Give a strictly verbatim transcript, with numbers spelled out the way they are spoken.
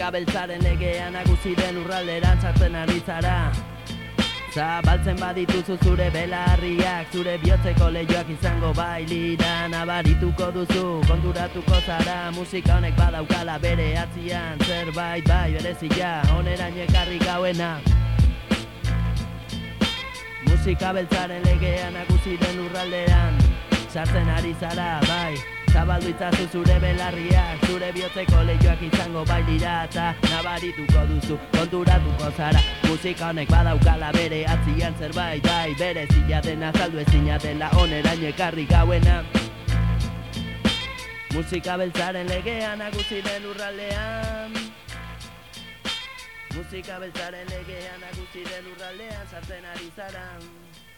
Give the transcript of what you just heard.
Musika beltzaren legea nagusi den urralderan sartzen ari zara. Zabaltzen badituzu zure belarriak, zure bihotzeko lehioak izango bailira. Nabarituko duzu, konturatuko zara, musika honek badaukala bere atzian zerbait bai berezia, oneraino ekarri gauena. Musika beltzaren legea nagusi den urraldean sartzen ari zara, bai. Zabaldu itzazu zure belarriak, zure bihotzeko lehioak izango bailira. Eta nabarituko duzu, konturatuko zara, musika honek badaukala bere atzian zerbait bai berezia dena, azaldu ezina dela oneraino ekarri gauena. Musika beltzaren legea nagusi den urraldean, musika beltzaren legea nagusi den urraldean sartzen ari zara.